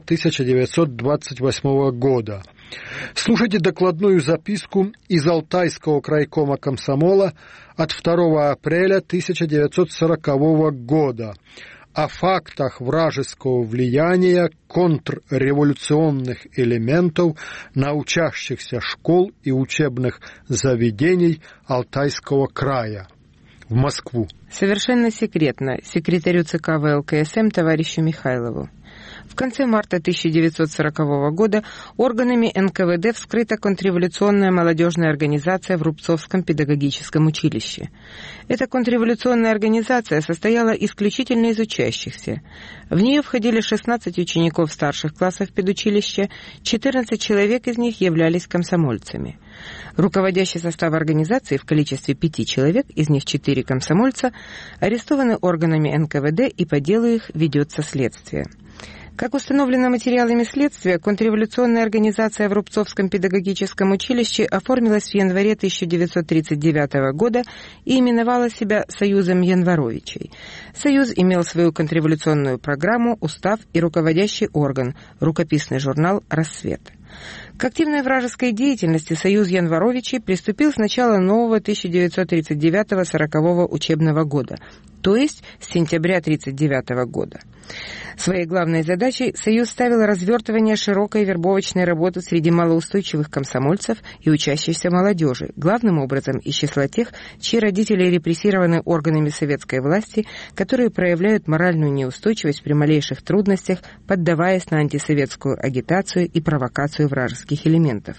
1928 года. Слушайте докладную записку из Алтайского крайкома комсомола от 2 апреля 1940 года о фактах вражеского влияния контрреволюционных элементов на учащихся школ и учебных заведений Алтайского края в Москву. Совершенно секретно секретарю ЦК ВЛКСМ товарищу Михайлову. В конце марта 1940 года органами НКВД вскрыта контрреволюционная молодежная организация в Рубцовском педагогическом училище. Эта контрреволюционная организация состояла исключительно из учащихся. В нее входили 16 учеников старших классов педучилища, 14 человек из них являлись комсомольцами. Руководящий состав организации в количестве 5 человек, из них 4 комсомольца, арестованы органами НКВД, и по делу их ведется следствие. Как установлено материалами следствия, контрреволюционная организация в Рубцовском педагогическом училище оформилась в январе 1939 года и именовала себя Союзом Январовичей. Союз имел свою контрреволюционную программу, устав и руководящий орган – рукописный журнал «Рассвет». К активной вражеской деятельности Союз Январовичей приступил с начала нового 1939-40 учебного года. то есть с сентября 1939 года. Своей главной задачей Союз ставил развертывание широкой вербовочной работы среди малоустойчивых комсомольцев и учащейся молодежи, главным образом из числа тех, чьи родители репрессированы органами советской власти, которые проявляют моральную неустойчивость при малейших трудностях, поддаваясь на антисоветскую агитацию и провокацию вражеских элементов.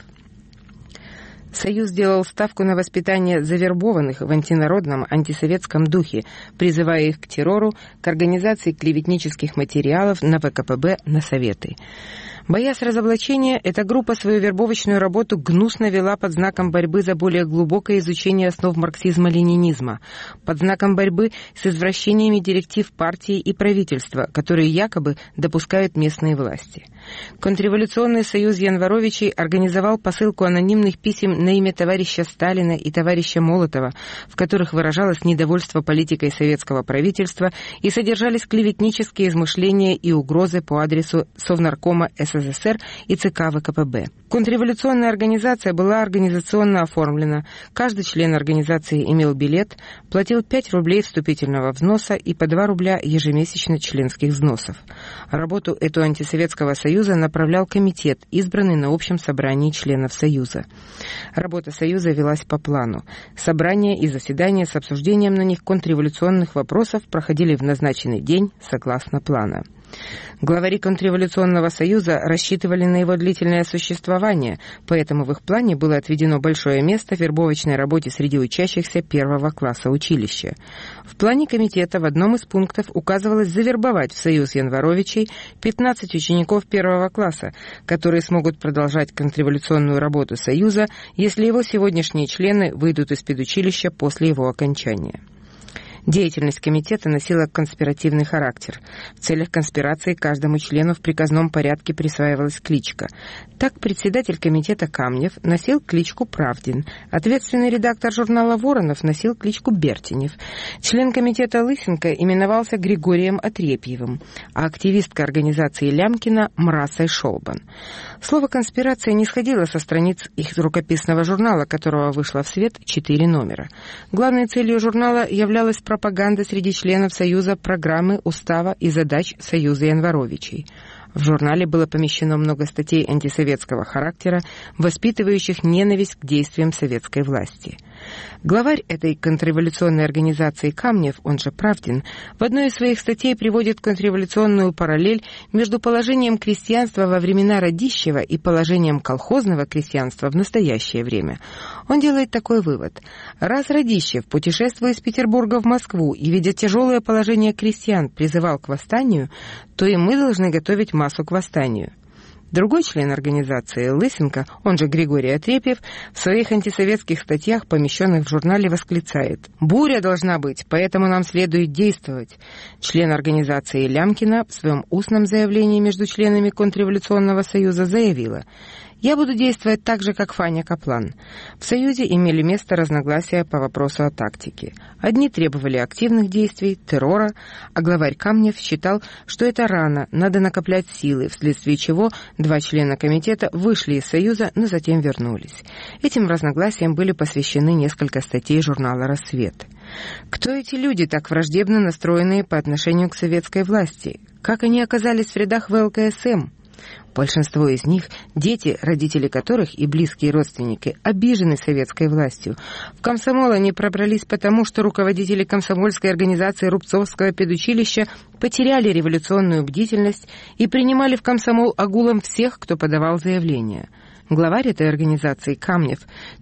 Союз делал ставку на воспитание завербованных в антинародном, антисоветском духе, призывая их к террору, к организации клеветнических материалов на ВКПБ, на Советы. Боясь разоблачения, эта группа свою вербовочную работу гнусно вела под знаком борьбы за более глубокое изучение основ марксизма-ленинизма, под знаком борьбы с извращениями директив партии и правительства, которые якобы допускают местные власти. Контрреволюционный союз Январовичей организовал посылку анонимных писем на имя товарища Сталина и товарища Молотова, в которых выражалось недовольство политикой советского правительства и содержались клеветнические измышления и угрозы по адресу Совнаркома СССР и ЦК ВКПБ. Контрреволюционная организация была организационно оформлена. Каждый член организации имел билет, платил 5 рублей вступительного взноса и по 2 рубля ежемесячно членских взносов. Работу эту антисоветского союза направлял комитет, избранный на общем собрании членов союза. Работа союза велась по плану. Собрания и заседания с обсуждением на них контрреволюционных вопросов проходили в назначенный день согласно плана. Главари контрреволюционного союза рассчитывали на его длительное существование, поэтому в их плане было отведено большое место вербовочной работе среди учащихся первого класса училища. В плане комитета в одном из пунктов указывалось завербовать в союз Январовичей 15 учеников первого класса, которые смогут продолжать контрреволюционную работу союза, если его сегодняшние члены выйдут из педучилища после его окончания. Деятельность комитета носила конспиративный характер. В целях конспирации каждому члену в приказном порядке присваивалась кличка. Так, председатель комитета Камнев носил кличку Правдин, ответственный редактор журнала «Воронов» носил кличку Бертенев, член комитета Лысенко именовался Григорием Отрепьевым, а активистка организации Лямкина – Мрасой Шолбан. Слово «конспирация» не сходило со страниц их рукописного журнала, которого вышло в свет 4 номера. Главной целью журнала являлась пропаганда среди членов Союза программы, устава и задач Союза Январовичей. В журнале было помещено много статей антисоветского характера, воспитывающих ненависть к действиям советской власти. Главарь этой контрреволюционной организации Камнев, он же Правдин, в одной из своих статей приводит контрреволюционную параллель между положением крестьянства во времена Радищева и положением колхозного крестьянства в настоящее время. Он делает такой вывод. Раз Радищев, путешествуя из Петербурга в Москву и видя тяжелое положение крестьян, призывал к восстанию, то и мы должны готовить массу к восстанию. Другой член организации, Лысенко, он же Григорий Отрепьев, в своих антисоветских статьях, помещенных в журнале, восклицает: «Буря должна быть, поэтому нам следует действовать». Член организации Лямкина в своем устном заявлении между членами контрреволюционного союза заявила: «Я буду действовать так же, как Фаня Каплан». В Союзе имели место разногласия по вопросу о тактике. Одни требовали активных действий, террора, а главарь Камнев считал, что это рано, надо накоплять силы, вследствие чего 2 члена комитета вышли из Союза, но затем вернулись. Этим разногласиям были посвящены несколько статей журнала «Рассвет». Кто эти люди, так враждебно настроенные по отношению к советской власти? Как они оказались в рядах ВЛКСМ? Большинство из них – дети, родители которых и близкие родственники обижены советской властью. В комсомол они пробрались потому, что руководители комсомольской организации Рубцовского педучилища потеряли революционную бдительность и принимали в комсомол огулом всех, кто подавал заявления. Главарь этой организации Камнев,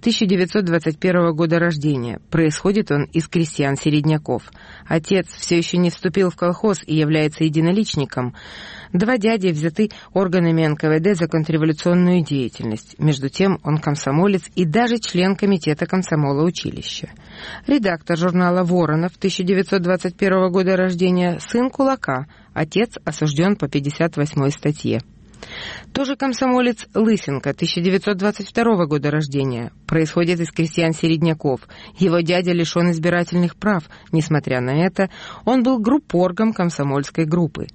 1921 года рождения. Происходит он из крестьян-середняков. Отец все еще не вступил в колхоз и является единоличником. 2 дяди взяты органами НКВД за контрреволюционную деятельность. Между тем он комсомолец и даже член комитета комсомола училища. Редактор журнала «Воронов», 1921 года рождения, сын кулака. Отец осужден по 58 статье. Тоже комсомолец Лысенко, 1922 года рождения, происходит из крестьян-середняков. Его дядя лишен избирательных прав. Несмотря на это, он был группоргом комсомольской группы.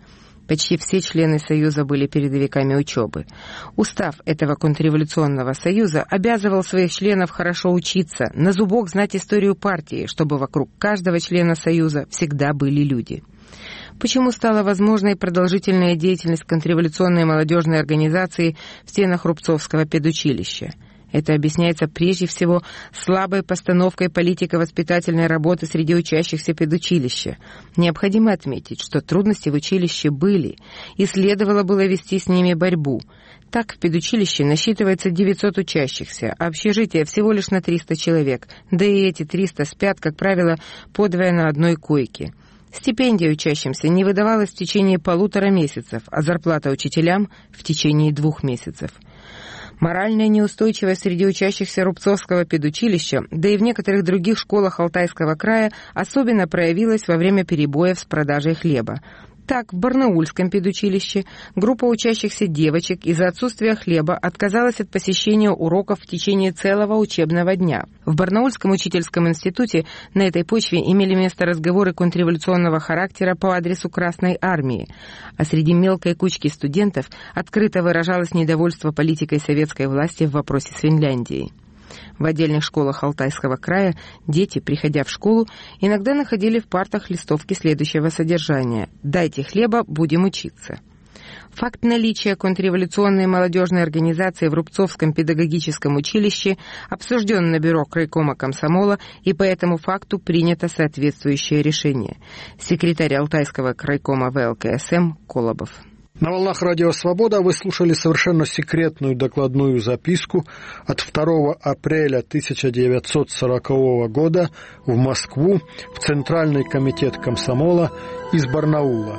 Почти все члены Союза были передовиками учебы. Устав этого контрреволюционного союза обязывал своих членов хорошо учиться, на зубок знать историю партии, чтобы вокруг каждого члена Союза всегда были люди. Почему стала возможной продолжительная деятельность контрреволюционной молодежной организации в стенах Рубцовского педучилища? Это объясняется прежде всего слабой постановкой политико-воспитательной работы среди учащихся педучилища. Необходимо отметить, что трудности в училище были, и следовало было вести с ними борьбу. Так в педучилище насчитывается 900 учащихся, а общежитие всего лишь на 300 человек, да и эти 300 спят, как правило, подвое на одной койке. Стипендия учащимся не выдавалась в течение 1,5 месяцев, а зарплата учителям в течение 2 месяцев. Моральная неустойчивость среди учащихся Рубцовского педучилища, да и в некоторых других школах Алтайского края особенно проявилась во время перебоев с продажей хлеба. Так, в Барнаульском педучилище группа учащихся девочек из-за отсутствия хлеба отказалась от посещения уроков в течение целого учебного дня. В Барнаульском учительском институте на этой почве имели место разговоры контрреволюционного характера по адресу Красной Армии, а среди мелкой кучки студентов открыто выражалось недовольство политикой советской власти в вопросе с Финляндией. В отдельных школах Алтайского края дети, приходя в школу, иногда находили в партах листовки следующего содержания: «Дайте хлеба, будем учиться». Факт наличия контрреволюционной молодежной организации в Рубцовском педагогическом училище обсужден на бюро крайкома комсомола, и по этому факту принято соответствующее решение. Секретарь Алтайского крайкома ВЛКСМ Колобов. На волнах Радио Свобода вы слушали совершенно секретную докладную записку от 2 апреля 1940 года в Москву в Центральный комитет комсомола из Барнаула.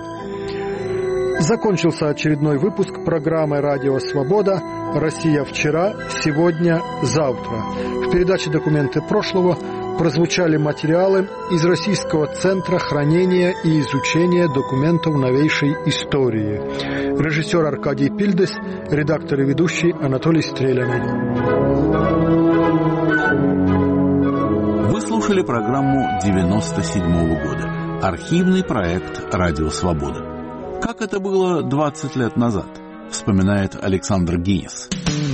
Закончился очередной выпуск программы «Радио Свобода. Россия вчера, сегодня, завтра». В передаче «Документы прошлого» прозвучали материалы из Российского центра хранения и изучения документов новейшей истории. Режиссер Аркадий Пильдес, редактор и ведущий Анатолий Стреляный. Вы слушали программу 1997 года. Архивный проект «Радио Свобода». Как это было 20 лет назад, вспоминает Александр Гинес.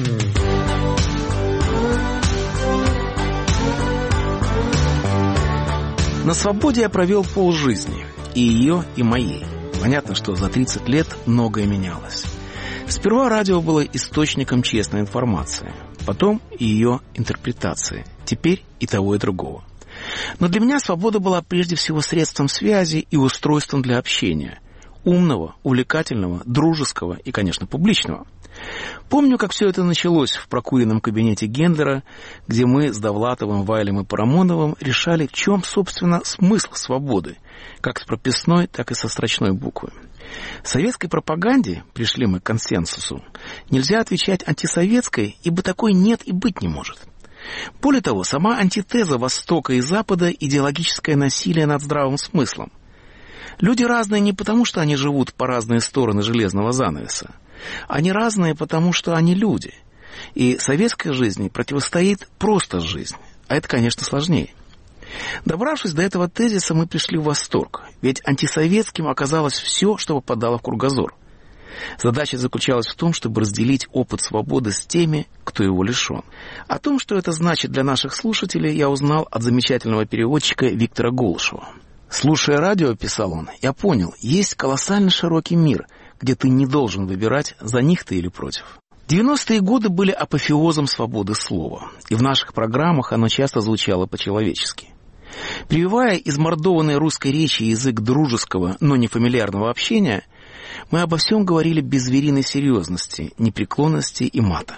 На свободе я провел полжизни, и ее, и моей. Понятно, что за 30 лет многое менялось. Сперва радио было источником честной информации, потом ее интерпретации, теперь и того, и другого. Но для меня свобода была прежде всего средством связи и устройством для общения. Умного, увлекательного, дружеского и, конечно, публичного. Помню, как все это началось в прокуренном кабинете Гендлера, где мы с Довлатовым, Вайлем и Парамоновым решали, в чем, собственно, смысл свободы, как с прописной, так и со строчной буквы. В советской пропаганде, пришли мы к консенсусу, нельзя отвечать антисоветской, ибо такой нет и быть не может. Более того, сама антитеза Востока и Запада – идеологическое насилие над здравым смыслом. Люди разные не потому, что они живут по разные стороны железного занавеса. Они разные, потому что они люди. И советской жизни противостоит просто жизнь. А это, конечно, сложнее. Добравшись до этого тезиса, мы пришли в восторг. Ведь антисоветским оказалось все, что попадало в кругозор. Задача заключалась в том, чтобы разделить опыт свободы с теми, кто его лишен. О том, что это значит для наших слушателей, я узнал от замечательного переводчика Виктора Голышева. «Слушая радио, — писал он, — я понял, есть колоссально широкий мир, где ты не должен выбирать, за них ты или против». 90-е годы были апофеозом свободы слова, и в наших программах оно часто звучало по-человечески. Прививая измордованной русской речи язык дружеского, но не фамильярного общения, мы обо всем говорили без звериной серьезности, непреклонности и мата.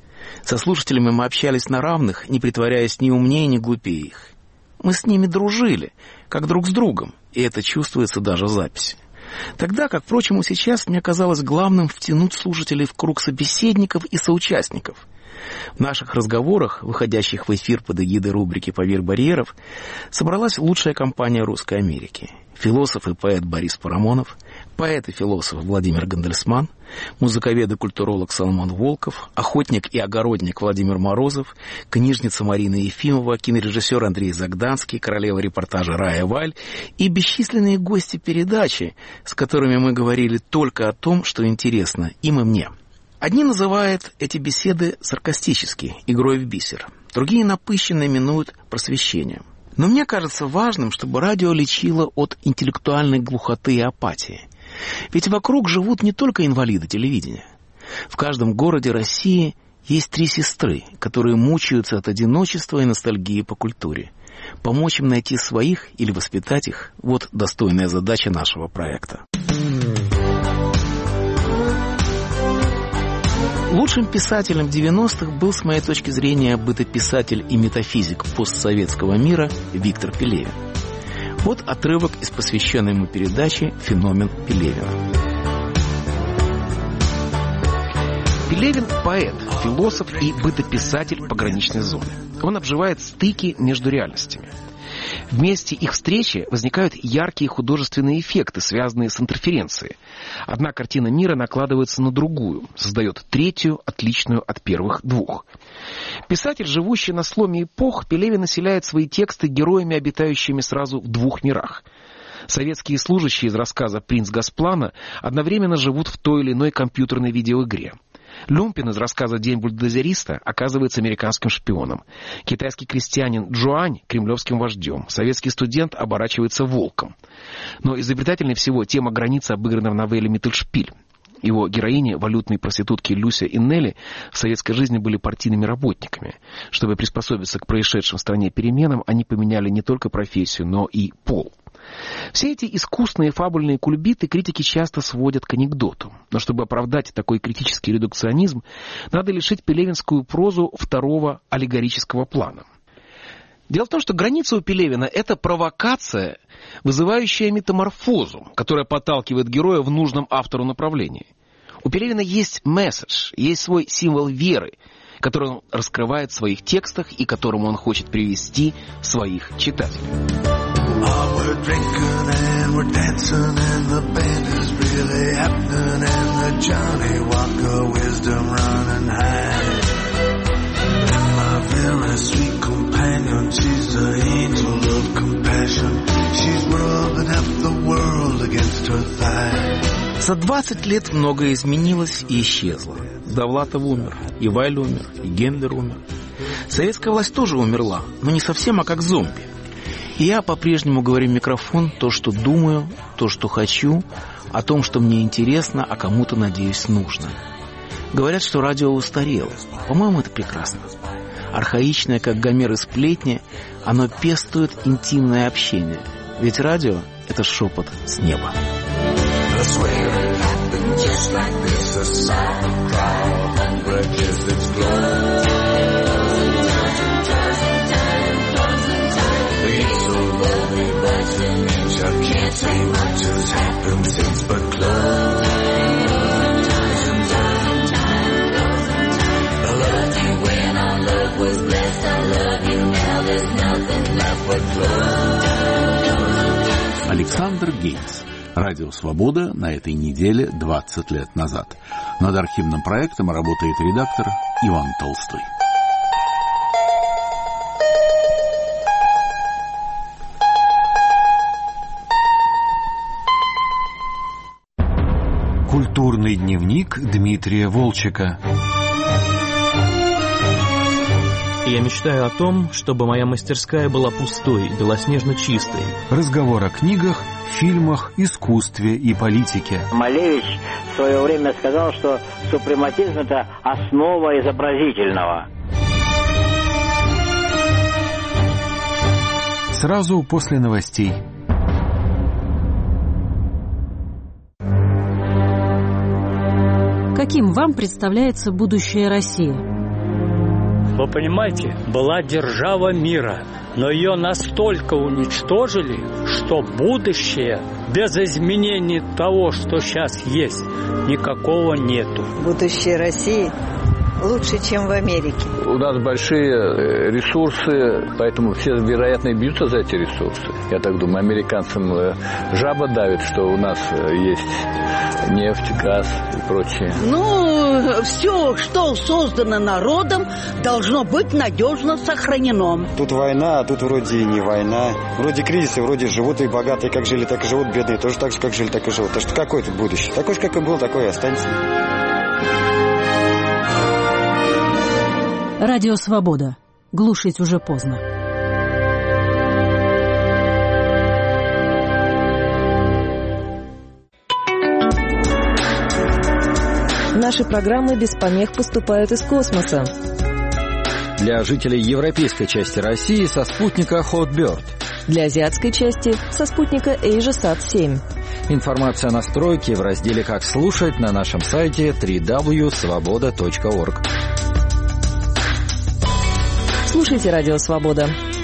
Со слушателями мы общались на равных, не притворяясь ни умнее, ни глупее их. Мы с ними дружили, как друг с другом, и это чувствуется даже в записи. Тогда, как, впрочем, и сейчас, мне казалось главным втянуть слушателей в круг собеседников и соучастников. В наших разговорах, выходящих в эфир под эгидой рубрики «Поверх барьеров», собралась лучшая компания Русской Америки. философ и поэт Борис Парамонов, поэт и философ Владимир Гандельсман, музыковед и культуролог Соломон Волков, охотник и огородник Владимир Морозов, книжница Марина Ефимова, кинорежиссер Андрей Загданский, королева репортажа Рая Валь и бесчисленные гости передачи, с которыми мы говорили только о том, что интересно им и мне. Одни называют эти беседы саркастически, игрой в бисер, другие напыщенно именуют просвещением. Но мне кажется важным, чтобы радио лечило от интеллектуальной глухоты и апатии. Ведь вокруг живут не только инвалиды телевидения. В каждом городе России есть 3 сестры, которые мучаются от одиночества и ностальгии по культуре. Помочь им найти своих или воспитать их – вот достойная задача нашего проекта. Лучшим писателем 90-х был, с моей точки зрения, бытописатель и метафизик постсоветского мира Виктор Пелевин. Вот отрывок из посвященной ему передачи «Феномен Пелевина». Пелевин – поэт, философ и бытописатель пограничной зоны. Он обживает стыки между реальностями. В месте их встречи возникают яркие художественные эффекты, связанные с интерференцией. Одна картина мира накладывается на другую, создает третью, отличную от первых 2. Писатель, живущий на сломе эпох, Пелевин населяет свои тексты героями, обитающими сразу в 2 мирах. Советские служащие из рассказа «Принц Госплана» одновременно живут в той или иной компьютерной видеоигре. Люмпин из рассказа «День бульдозериста» оказывается американским шпионом. Китайский крестьянин Джуань – кремлевским вождем. Советский студент оборачивается волком. Но изобретательнее всего тема границы обыграна в новелле «Миттельшпиль». Его героини, валютные проститутки Люся и Нелли, в советской жизни были партийными работниками. Чтобы приспособиться к происшедшим в стране переменам, они поменяли не только профессию, но и пол. Все эти искусные фабульные кульбиты критики часто сводят к анекдоту. Но чтобы оправдать такой критический редукционизм, надо лишить пелевинскую прозу 2-го аллегорического плана. Дело в том, что граница у Пелевина – это провокация, вызывающая метаморфозу, которая подталкивает героя в нужном автору направлении. У Пелевина есть месседж, есть свой символ веры, который он раскрывает в своих текстах и которому он хочет привести своих читателей. Oh, we're drinking and we're dancing and the band is really happening and the Johnny Walker wisdom running high. And my very sweet companion, she's the angel of compassion. She's rubbing up the world against her thigh. За 20 лет многое изменилось и исчезло. Довлатов умер, и Вайль умер, и Гендлер умер. Советская власть тоже умерла, но не совсем, а как зомби. И я по-прежнему говорю в микрофон то, что думаю, то, что хочу, о том, что мне интересно, а кому-то, надеюсь, нужно. Говорят, что радио устарело. По-моему, это прекрасно. Архаичное, как Гомер и сплетни, оно пестует интимное общение. Ведь радио — это шепот с неба. Александр Гейнс. Радио «Свобода» на этой неделе 20 лет назад. Над архивным проектом работает редактор Иван Толстой. Культурный дневник Дмитрия Волчека. Я мечтаю о том, чтобы моя мастерская была пустой, белоснежно чистой. Разговор о книгах, фильмах, искусстве и политике. Малевич в свое время сказал, что супрематизм – это основа изобразительного. Сразу после новостей. Каким вам представляется будущее России? Вы понимаете, была держава мира, но ее настолько уничтожили, что будущее без изменений того, что сейчас есть, никакого нету. Будущее России лучше, чем в Америке. У нас большие ресурсы, поэтому все, вероятно, бьются за эти ресурсы. Я так думаю, американцам жаба давит, что у нас есть нефть, газ и прочее. Ну, все, что создано народом, должно быть надежно сохранено. Тут война, а тут вроде и не война. Вроде кризисы, вроде живут и богатые, как жили, так и живут, бедные тоже так же, как жили, так и живут. Так что какое тут будущее? Такое же, как и был, такое и останется. Радио «Свобода». Глушить уже поздно. Наши программы без помех поступают из космоса. Для жителей европейской части России со спутника Hotbird. Для азиатской части со спутника AsiaSat-7. Информация о настройке в разделе «Как слушать» на нашем сайте www.svoboda.org. Слушайте «Радио Свобода».